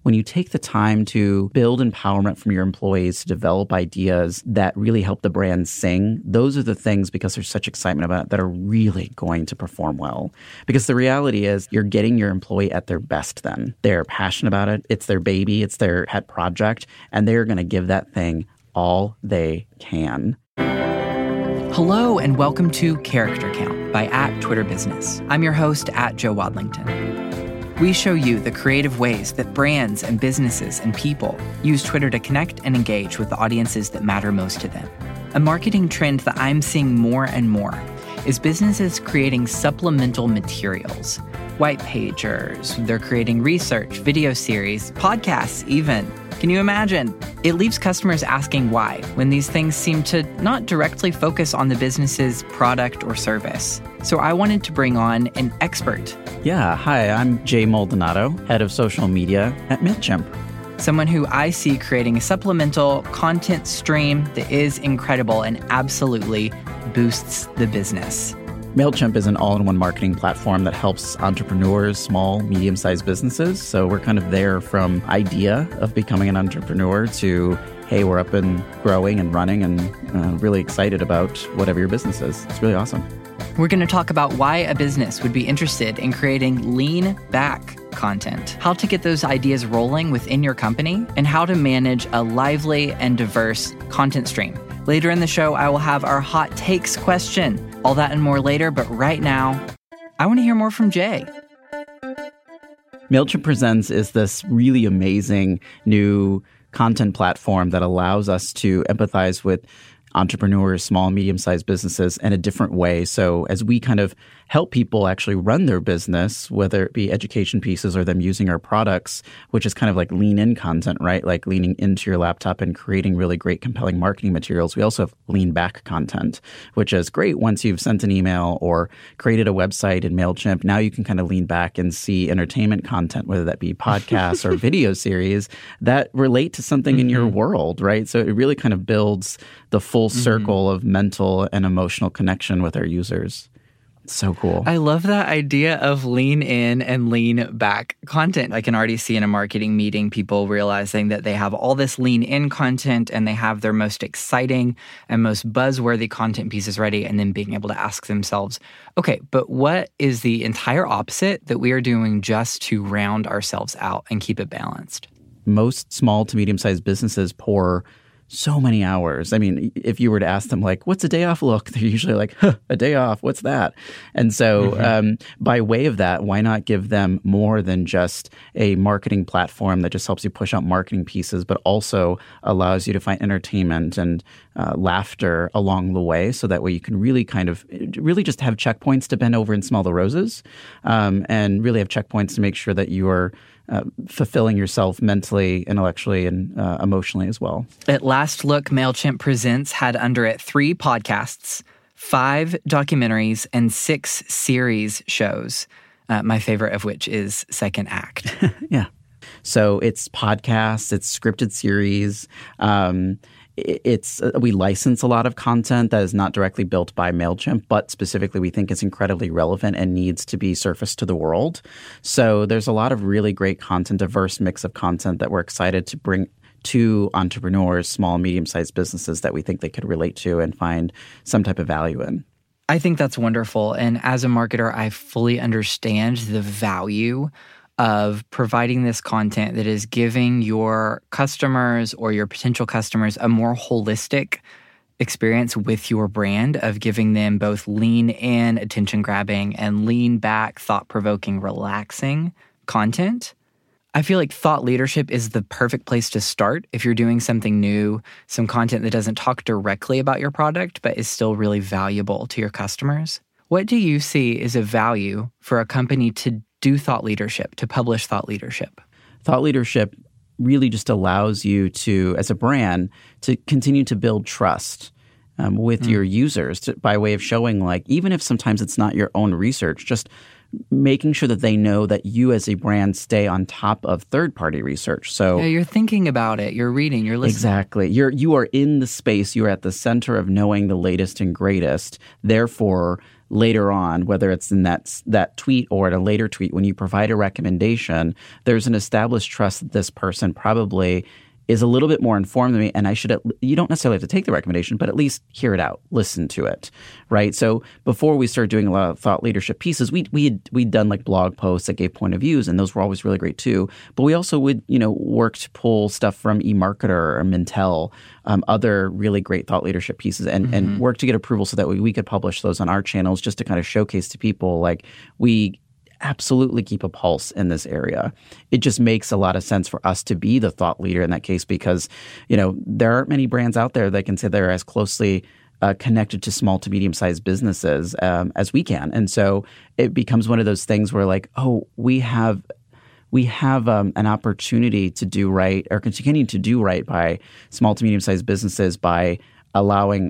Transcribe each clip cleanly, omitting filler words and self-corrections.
when you take the time to build empowerment from your employees to develop ideas that really help the brand sing, those are the things, because there's such excitement about it, that are really going to perform well. Because the reality is you're getting your employee at their best then. They're passionate about it. It's their baby. It's their pet project. And they're going to give that thing all they can. Hello and welcome to Character Count by @TwitterBusiness. I'm your host @Joe Wadlington. We show you the creative ways that brands and businesses and people use Twitter to connect and engage with the audiences that matter most to them. A marketing trend that I'm seeing more and more is businesses creating supplemental materials. White pagers, they're creating research, video series, podcasts even. Can you imagine? It leaves customers asking why, when these things seem to not directly focus on the business's product or service. So I wanted to bring on an expert. Yeah, hi, I'm Jay Maldonado, head of social media at MailChimp. Someone who I see creating a supplemental content stream that is incredible and absolutely boosts the business. MailChimp is an all-in-one marketing platform that helps entrepreneurs, small, medium-sized businesses. So we're kind of there from idea of becoming an entrepreneur to, hey, we're up and growing and running and really excited about whatever your business is. It's really awesome. We're going to talk about why a business would be interested in creating lean back content, how to get those ideas rolling within your company, and how to manage a lively and diverse content stream. Later in the show, I will have our hot takes question. All that and more later, but right now, I want to hear more from Jay. MailChimp Presents is this really amazing new content platform that allows us to empathize with entrepreneurs, small and medium-sized businesses in a different way. So as we kind of help people actually run their business, whether it be education pieces or them using our products, which is kind of like lean-in content, right? Like leaning into your laptop and creating really great, compelling marketing materials. We also have lean-back content, which is great once you've sent an email or created a website in MailChimp. Now you can kind of lean back and see entertainment content, whether that be podcasts or video series that relate to something in your world, right? So it really kind of builds the full circle of mental and emotional connection with our users. So cool. I love that idea of lean in and lean back content. I can already see in a marketing meeting people realizing that they have all this lean in content and they have their most exciting and most buzzworthy content pieces ready, and then being able to ask themselves, okay, but what is the entire opposite that we are doing just to round ourselves out and keep it balanced? Most small to medium-sized businesses pour so many hours. I mean, if you were to ask them, like, what's a day off look? They're usually like, a day off, what's that? And so by way of that, why not give them more than just a marketing platform that just helps you push out marketing pieces, but also allows you to find entertainment and laughter along the way, so that way you can really kind of really just have checkpoints to bend over and smell the roses, and really have checkpoints to make sure that you are fulfilling yourself mentally, intellectually, and emotionally as well. At last look, MailChimp Presents had under it 3 podcasts, 5 documentaries, and 6 series shows, my favorite of which is Second Act. Yeah. So it's podcasts, it's scripted series, we license a lot of content that is not directly built by MailChimp, but specifically we think is incredibly relevant and needs to be surfaced to the world. So there's a lot of really great content, diverse mix of content that we're excited to bring to entrepreneurs, small and medium-sized businesses that we think they could relate to and find some type of value in. I think that's wonderful. And as a marketer, I fully understand the value of providing this content that is giving your customers or your potential customers a more holistic experience with your brand, of giving them both lean in, attention-grabbing, and lean back, thought-provoking, relaxing content. I feel like thought leadership is the perfect place to start if you're doing something new, some content that doesn't talk directly about your product, but is still really valuable to your customers. What do you see as a value for a company to do thought leadership, to publish thought leadership? Thought leadership really just allows you to, as a brand, to continue to build trust with your users by way of showing, like, even if sometimes it's not your own research, just making sure that they know that you as a brand stay on top of third-party research. So yeah, you're thinking about it, you're reading, you're listening. Exactly. You are in the space. You are at the center of knowing the latest and greatest. Therefore, later on, whether it's in that tweet or in a later tweet, when you provide a recommendation, there's an established trust that this person probably is a little bit more informed than me, and you don't necessarily have to take the recommendation, but at least hear it out, listen to it, right? So before we started doing a lot of thought leadership pieces, we'd done like blog posts that gave point of views, and those were always really great too. But we also would, work to pull stuff from eMarketer or Mintel, other really great thought leadership pieces, and work to get approval so that we could publish those on our channels, just to kind of showcase to people like we absolutely keep a pulse in this area. It just makes a lot of sense for us to be the thought leader in that case because, there aren't many brands out there that can say they're as closely connected to small to medium-sized businesses as we can. And so it becomes one of those things where like, oh, we have an opportunity to do right or continue to do right by small to medium-sized businesses by allowing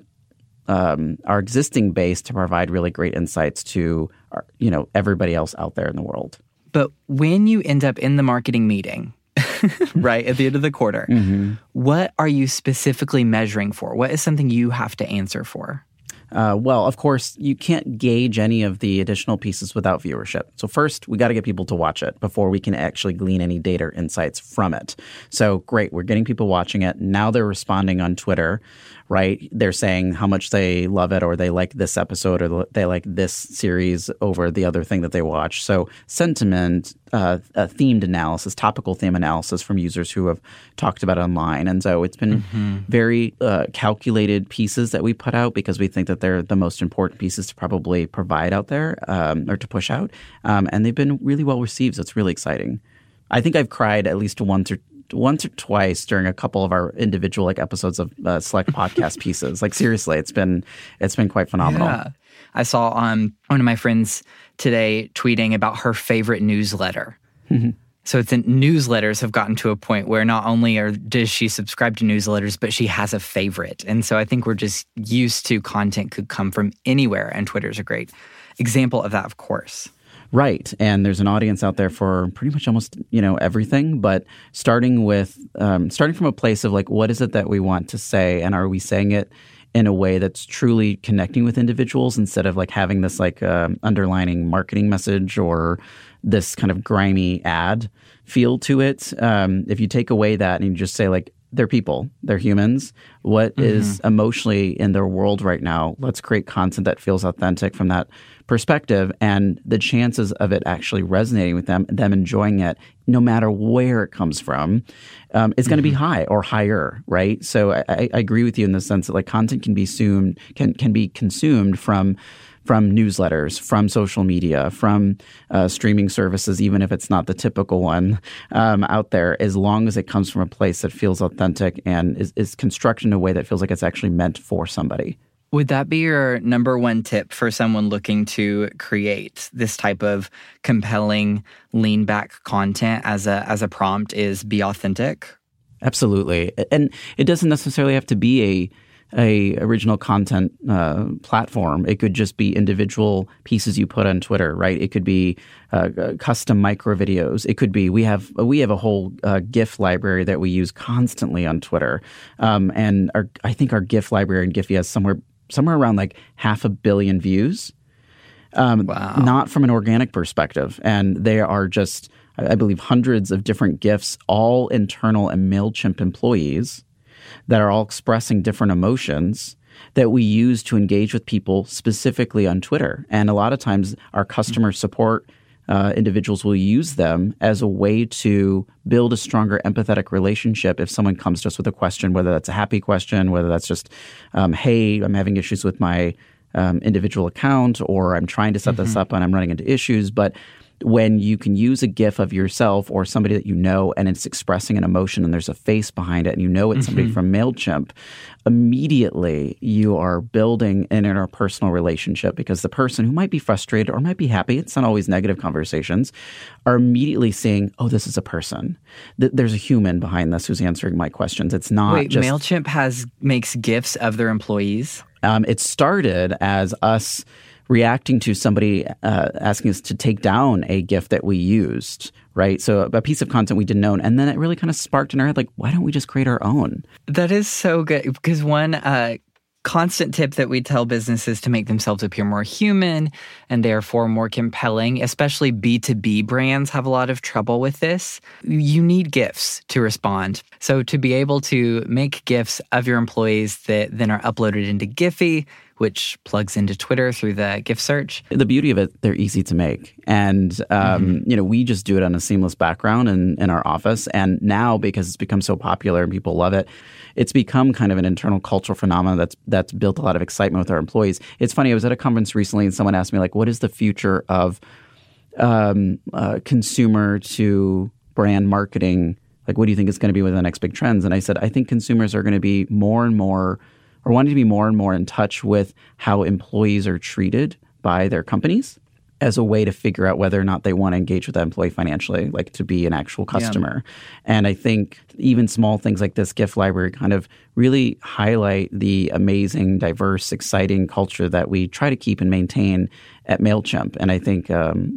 our existing base to provide really great insights to everybody else out there in the world. But when you end up in the marketing meeting, right, at the end of the quarter, what are you specifically measuring for? What is something you have to answer for? Well, of course, you can't gauge any of the additional pieces without viewership. So first, we got to get people to watch it before we can actually glean any data or insights from it. So great, we're getting people watching it. Now they're responding on Twitter, right? They're saying how much they love it or they like this episode or they like this series over the other thing that they watch. So sentiment, themed analysis, topical theme analysis from users who have talked about it online. And so it's been very calculated pieces that we put out because we think that they're the most important pieces to probably provide out there or to push out. And they've been really well received. So it's really exciting. I think I've cried at least once or twice during a couple of our individual episodes of select podcast pieces. Like seriously, it's been quite phenomenal. Yeah. I saw one of my friends today tweeting about her favorite newsletter. So newsletters have gotten to a point where not only does she subscribe to newsletters, but she has a favorite. And so I think we're just used to content could come from anywhere, and Twitter's a great example of that, of course. Right. And there's an audience out there for pretty much almost, everything. But starting from a place of like, what is it that we want to say? And are we saying it in a way that's truly connecting with individuals instead of like having this like underlining marketing message or this kind of grimy ad feel to it? If you take away that and you just say like, they're people, they're humans. What is emotionally in their world right now? Let's create content that feels authentic from that perspective, and the chances of it actually resonating with them enjoying it, no matter where it comes from, is going to be high or higher, right? So I agree with you in the sense that like content can be consumed from newsletters, from social media, from streaming services, even if it's not the typical one out there, as long as it comes from a place that feels authentic and is constructed in a way that feels like it's actually meant for somebody. Would that be your number one tip for someone looking to create this type of compelling lean back content as a prompt is be authentic? Absolutely. And it doesn't necessarily have to be a original content platform. It could just be individual pieces you put on Twitter, right? It could be custom micro videos. It could be we have a whole GIF library that we use constantly on Twitter, and I think our GIF library in Giphy has somewhere around like 500 million views. Wow. Not from an organic perspective, and they are just I believe hundreds of different GIFs, all internal and MailChimp employees, that are all expressing different emotions that we use to engage with people specifically on Twitter. And a lot of times our customer support individuals will use them as a way to build a stronger empathetic relationship if someone comes to us with a question, whether that's a happy question, whether that's just, hey, I'm having issues with my individual account, or I'm trying to set this up and I'm running into issues. But when you can use a GIF of yourself or somebody that you know and it's expressing an emotion and there's a face behind it and you know it's somebody from MailChimp, immediately you are building an interpersonal relationship because the person who might be frustrated or might be happy, it's not always negative conversations, are immediately seeing, oh, this is a person. There's a human behind this who's answering my questions. It's not just... MailChimp makes GIFs of their employees? It started as us reacting to somebody asking us to take down a GIF that we used, right? So a piece of content we didn't own. And then it really kind of sparked in our head, like, why don't we just create our own? That is so good. Because one constant tip that we tell businesses to make themselves appear more human and therefore more compelling, especially B2B brands have a lot of trouble with this. You need GIFs to respond. So to be able to make GIFs of your employees that then are uploaded into Giphy, which plugs into Twitter through the GIF search. The beauty of it, they're easy to make. And, we just do it on a seamless background in our office. And now, because it's become so popular and people love it, it's become kind of an internal cultural phenomenon that's built a lot of excitement with our employees. It's funny, I was at a conference recently and someone asked me, like, what is the future of consumer to brand marketing? Like, what do you think is going to be one of the next big trends? And I said, I think consumers are going to be more and more or wanting to be more and more in touch with how employees are treated by their companies as a way to figure out whether or not they want to engage with that employee financially, like to be an actual customer. Yeah. And I think even small things like this GIF library kind of really highlight the amazing, diverse, exciting culture that we try to keep and maintain at MailChimp. And I think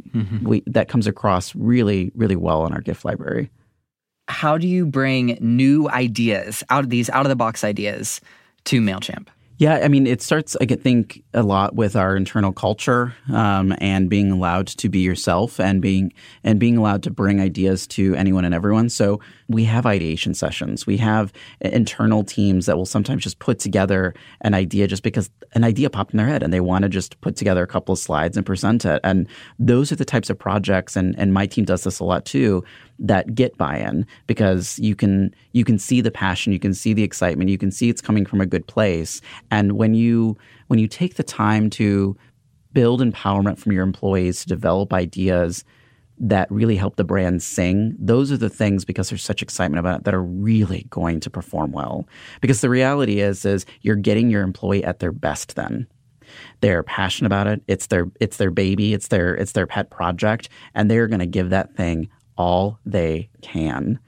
that comes across really, really well in our GIF library. How do you bring new ideas, out-of-the-box ideas, to MailChimp? Yeah, I mean, it starts, I think, a lot with our internal culture and being allowed to be yourself and being allowed to bring ideas to anyone and everyone. So we have ideation sessions. We have internal teams that will sometimes just put together an idea just because an idea popped in their head and they want to just put together a couple of slides and present it. And those are the types of projects, and my team does this a lot too, that get buy-in because you can see the passion, you can see the excitement, you can see it's coming from a good place. And when you take the time to build empowerment from your employees to develop ideas that really help the brand sing, those are the things, because there's such excitement about it, that are really going to perform well. Because the reality is you're getting your employee at their best then. They're passionate about it. It's their baby. It's their pet project. And they're going to give that thing all they can.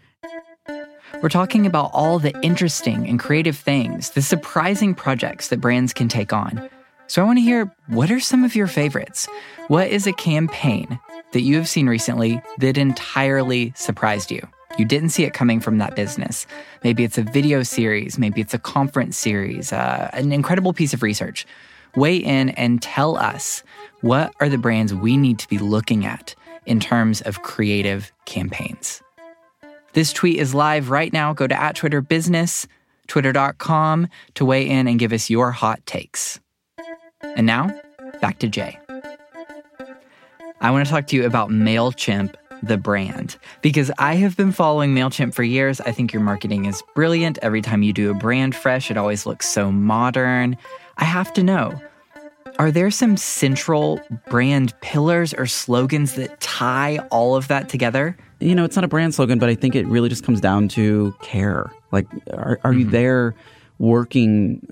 We're talking about all the interesting and creative things, the surprising projects that brands can take on. So I want to hear, what are some of your favorites? What is a campaign that you have seen recently that entirely surprised you? You didn't see it coming from that business. Maybe it's a video series, maybe it's a conference series, an incredible piece of research. Weigh in and tell us, what are the brands we need to be looking at in terms of creative campaigns? This tweet is live right now. Go to @TwitterBusiness, twitter.com to weigh in and give us your hot takes. And now, back to Jay. I want to talk to you about MailChimp, the brand, because I have been following MailChimp for years. I think your marketing is brilliant. Every time you do a brand fresh, it always looks so modern. I have to know, are there some central brand pillars or slogans that tie all of that together? It's not a brand slogan, but I think it really just comes down to care. Like, are you there working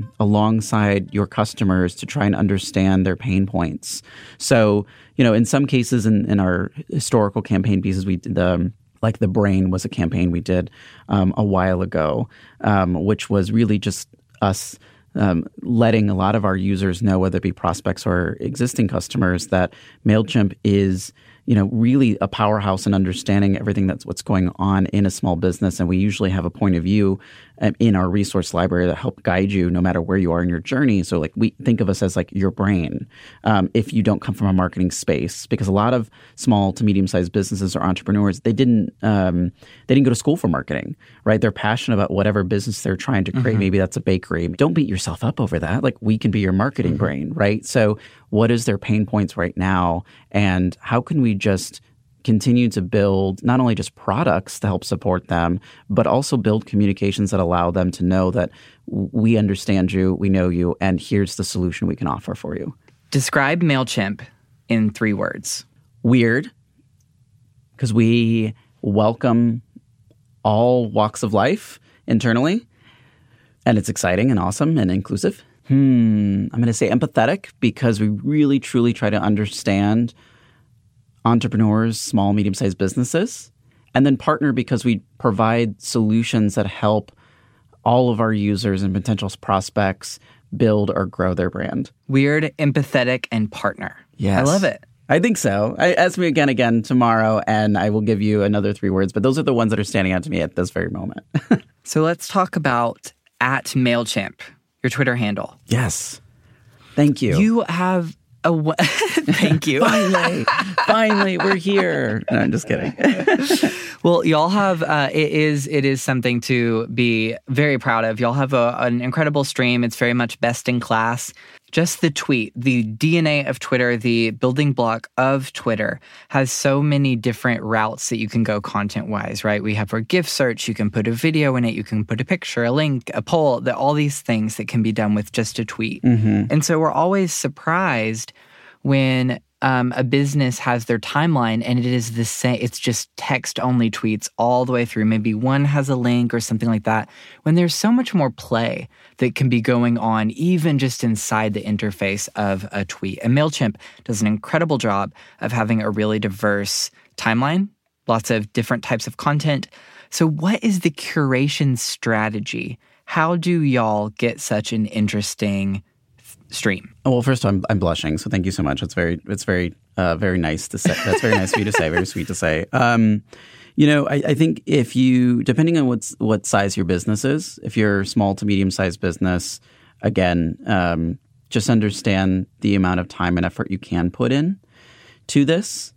alongside your customers to try and understand their pain points? So, in some cases in our historical campaign pieces, we did like The Brain was a campaign we did a while ago, which was really just us letting a lot of our users know, whether it be prospects or existing customers, that MailChimp is really a powerhouse in understanding everything that's what's going on in a small business. And we usually have a point of view in our resource library that help guide you no matter where you are in your journey. So like, we think of us as like your brain if you don't come from a marketing space, because a lot of small to medium-sized businesses or entrepreneurs, they didn't go to school for marketing, right? They're passionate about whatever business they're trying to create. Maybe that's a bakery. Don't beat yourself up over that. Like, we can be your marketing brain, right? So what is their pain points right now? And how can we just continue to build not only just products to help support them, but also build communications that allow them to know that we understand you, we know you, and here's the solution we can offer for you. Describe MailChimp in 3 words. Weird, because we welcome all walks of life internally, and it's exciting and awesome and inclusive. I'm going to say empathetic, because we really, truly try to understand entrepreneurs, small, medium-sized businesses. And then partner, because we provide solutions that help all of our users and potential prospects build or grow their brand. Weird, empathetic, and partner. Yes. I love it. I think so. Ask me again tomorrow, and I will give you another 3 words. But those are the ones that are standing out to me at this very moment. So let's talk about @MailChimp. your Twitter handle. Yes. Thank you. You have thank you. Finally, we're here. No, I'm just kidding. Well, y'all have, it is something to be very proud of. Y'all have an incredible stream. It's very much best in class. Just the tweet, the DNA of Twitter, the building block of Twitter has so many different routes that you can go content-wise, right? We have our GIF search. You can put a video in it. You can put a picture, a link, a poll, all these things that can be done with just a tweet. And so we're always surprised when a business has their timeline and it is the same. It's just text-only tweets all the way through. Maybe one has a link or something like that. When there's so much more play that can be going on even just inside the interface of a tweet. And MailChimp does an incredible job of having a really diverse timeline, lots of different types of content. So what is the curation strategy? How do y'all get such an interesting stream? Well, first I'm blushing, so thank you so much. It's very nice to say. That's very nice of you to say. Very sweet to say. I think if you, depending on what size your business is, if you're a small to medium sized business, again, just understand the amount of time and effort you can put in to this,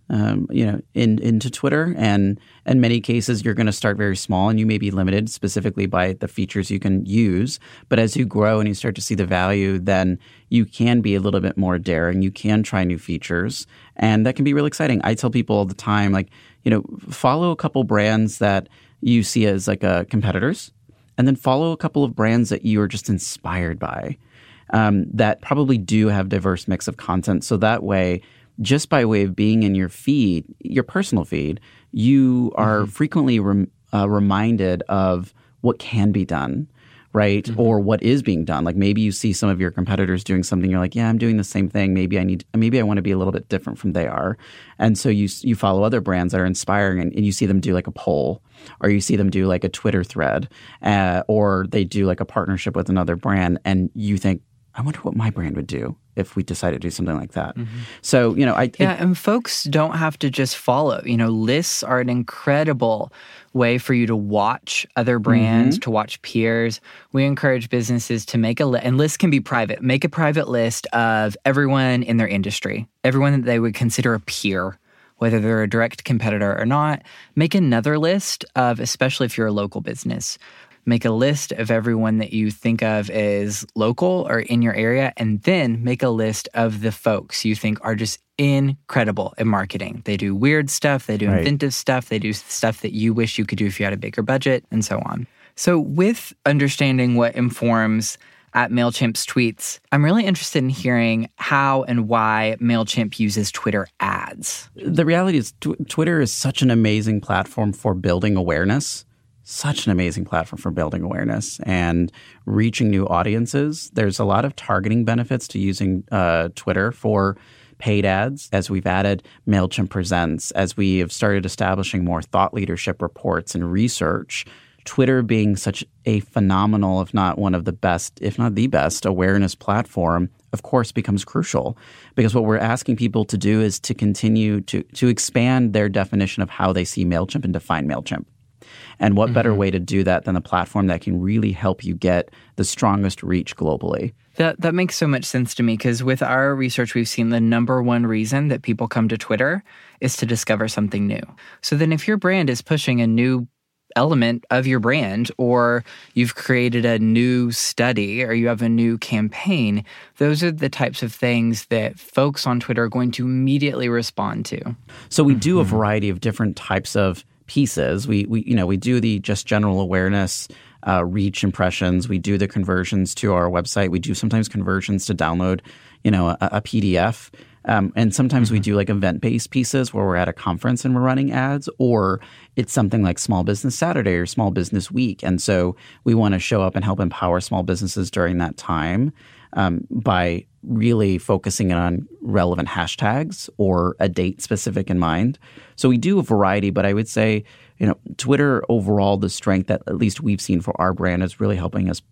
into Twitter. And in many cases, you're going to start very small and you may be limited specifically by the features you can use. But as you grow and you start to see the value, then you can be a little bit more daring. You can try new features. And that can be really exciting. I tell people all the time, follow a couple brands that you see as competitors, and then follow a couple of brands that you are just inspired by, that probably do have diverse mix of content. So that way, just by way of being in your feed, your personal feed, you are frequently reminded of what can be done, right? Or what is being done. Like maybe you see some of your competitors doing something, you're like, yeah, I'm doing the same thing. Maybe I want to be a little bit different from they are. And so you follow other brands that are inspiring and you see them do like a poll, or you see them do like a Twitter thread, or they do like a partnership with another brand, and you think, I wonder what my brand would do if we decided to do something like that. So, and folks don't have to just follow. Lists are an incredible way for you to watch other brands, to watch peers. We encourage businesses to make a list, and lists can be private. Make a private list of everyone in their industry, everyone that they would consider a peer, whether they're a direct competitor or not. Make another list of, especially if you're a local business, make a list of everyone that you think of as local or in your area, and then make a list of the folks you think are just incredible in marketing. They do weird stuff, they do inventive stuff, they do stuff that you wish you could do if you had a bigger budget, and so on. So with understanding what informs at MailChimp's tweets, I'm really interested in hearing how and why MailChimp uses Twitter ads. The reality is Twitter is such an amazing platform for building awareness. Such an amazing platform for building awareness and reaching new audiences. There's a lot of targeting benefits to using Twitter for paid ads, as we've added MailChimp Presents, as we have started establishing more thought leadership reports and research. Twitter being such a phenomenal, if not one of the best, if not the best, awareness platform, of course, becomes crucial. Because what we're asking people to do is to continue to expand their definition of how they see MailChimp and define MailChimp. And what better way to do that than a platform that can really help you get the strongest reach globally? That makes so much sense to me, because with our research, we've seen the number one reason that people come to Twitter is to discover something new. So then if your brand is pushing a new element of your brand, or you've created a new study, or you have a new campaign, those are the types of things that folks on Twitter are going to immediately respond to. So we do a variety of different types of pieces. We do the just general awareness, reach impressions. We do the conversions to our website. We do sometimes conversions to download, a PDF. And sometimes we do like event-based pieces where we're at a conference and we're running ads, or it's something like Small Business Saturday or Small Business Week. And so we want to show up and help empower small businesses during that time by really focusing on relevant hashtags or a date specific in mind. So we do a variety, but I would say, Twitter overall, the strength that at least we've seen for our brand is really helping us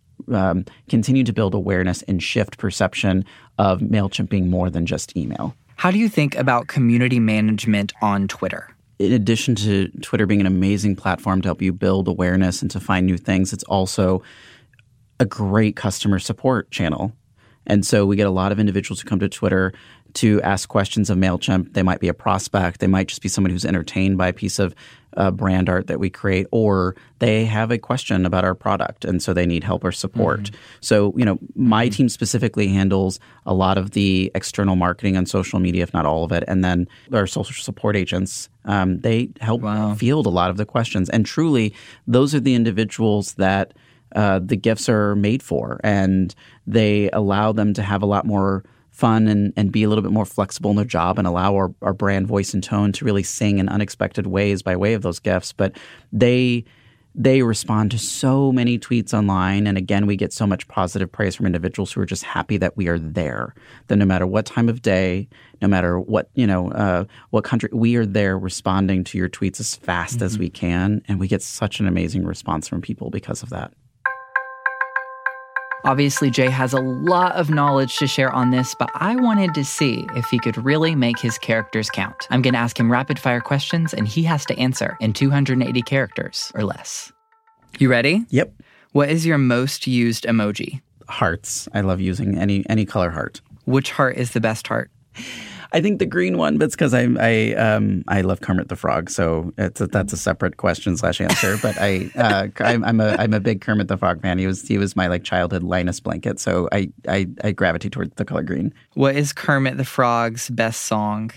continue to build awareness and shift perception of MailChimp being more than just email. How do you think about community management on Twitter? In addition to Twitter being an amazing platform to help you build awareness and to find new things, it's also a great customer support channel. And so we get a lot of individuals who come to Twitter to ask questions of MailChimp. They might be a prospect. They might just be somebody who's entertained by a piece of brand art that we create, or they have a question about our product, and so they need help or support. Mm-hmm. So, my team specifically handles a lot of the external marketing on social media, if not all of it. And then our social support agents, they help field a lot of the questions. And truly, those are the individuals that the gifts are made for, and they allow them to have a lot more fun and be a little bit more flexible in their job and allow our brand voice and tone to really sing in unexpected ways by way of those gifts. But they respond to so many tweets online. And again, we get so much positive praise from individuals who are just happy that we are there, that no matter what time of day, no matter what, what country, we are there responding to your tweets as fast as we can. And we get such an amazing response from people because of that. Obviously, Jay has a lot of knowledge to share on this, but I wanted to see if he could really make his characters count. I'm going to ask him rapid-fire questions, and he has to answer in 280 characters or less. You ready? Yep. What is your most used emoji? Hearts. I love using any color heart. Which heart is the best heart? I think the green one, but it's because I love Kermit the Frog, so that's a separate question / answer. But I'm a big Kermit the Frog fan. He was my childhood Linus blanket, so I gravitate towards the color green. What is Kermit the Frog's best song?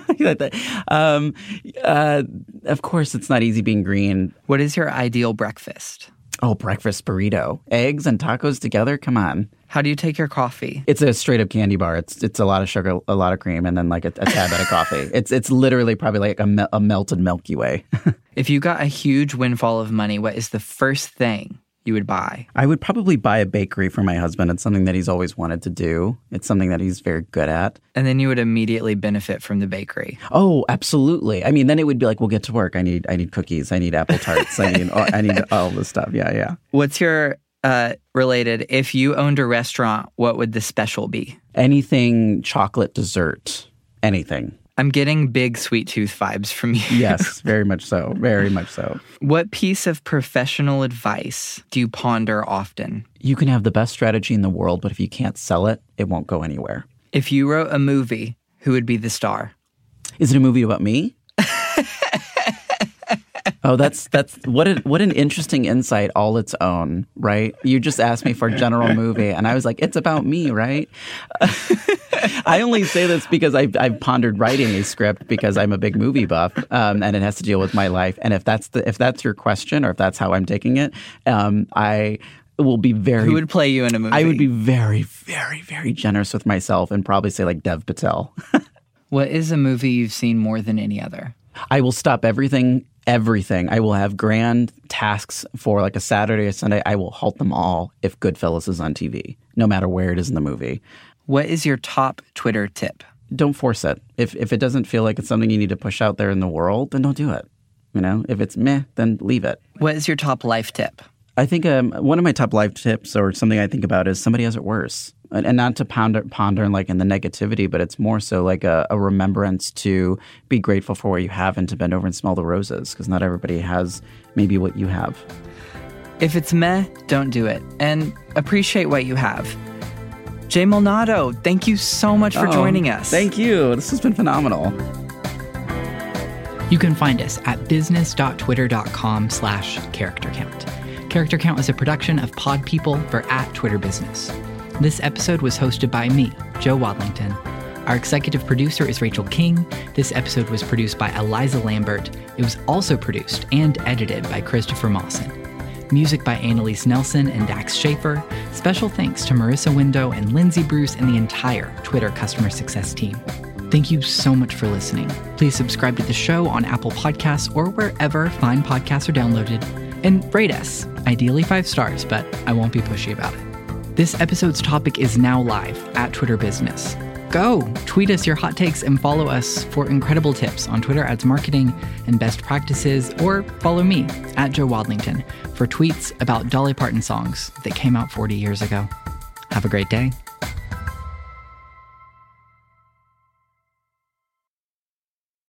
Of course, it's not easy being green. What is your ideal breakfast? Oh, breakfast burrito. Eggs and tacos together? Come on. How do you take your coffee? It's a straight up candy bar. It's a lot of sugar, a lot of cream, and then a tad bit of coffee. It's literally probably a melted Milky Way. If you got a huge windfall of money, what is the first thing you would buy? I would probably buy a bakery for my husband. It's something that he's always wanted to do. It's something that he's very good at. And then you would immediately benefit from the bakery. Oh, absolutely. I mean, then it would be we'll get to work. I need cookies. I need apple tarts. I need all this stuff. Yeah. What's your related, if you owned a restaurant, what would the special be? Anything chocolate dessert. Anything. I'm getting big sweet tooth vibes from you. Yes, very much so. Very much so. What piece of professional advice do you ponder often? You can have the best strategy in the world, but if you can't sell it, it won't go anywhere. If you wrote a movie, who would be the star? Is it a movie about me? Oh, that's what an interesting insight all its own, right? You just asked me for a general movie, and I was like, it's about me, right? I only say this because I've pondered writing a script because I'm a big movie buff, and it has to deal with my life. And if that's your question, or if that's how I'm taking it, I will be very... Who would play you in a movie? I would be very, very, very generous with myself and probably say Dev Patel. What is a movie you've seen more than any other? I will stop everything. I will have grand tasks for a Saturday or Sunday. I will halt them all if Goodfellas is on TV, no matter where it is in the movie. What is your top Twitter tip? Don't force it. If it doesn't feel like it's something you need to push out there in the world, then don't do it. If it's meh, then leave it. What is your top life tip? I think one of my top life tips, or something I think about, is somebody has it worse. And not to ponder in the negativity, but it's more so a remembrance to be grateful for what you have and to bend over and smell the roses, because not everybody has maybe what you have. If it's meh, don't do it. And appreciate what you have. Jay Malnado, thank you so much for joining us. Thank you. This has been phenomenal. You can find us at business.twitter.com/character count. Character Count is a production of Pod People for @TwitterBusiness. This episode was hosted by me, Joe Wadlington. Our executive producer is Rachel King. This episode was produced by Eliza Lambert. It was also produced and edited by Christopher Mawson. Music by Annalise Nelson and Dax Schaefer. Special thanks to Marissa Window and Lindsay Bruce and the entire Twitter customer success team. Thank you so much for listening. Please subscribe to the show on Apple Podcasts or wherever fine podcasts are downloaded. And rate us, ideally 5 stars, but I won't be pushy about it. This episode's topic is now live at Twitter Business. Go, tweet us your hot takes and follow us for incredible tips on Twitter ads marketing and best practices, or follow me at Joe Wadlington for tweets about Dolly Parton songs that came out 40 years ago. Have a great day.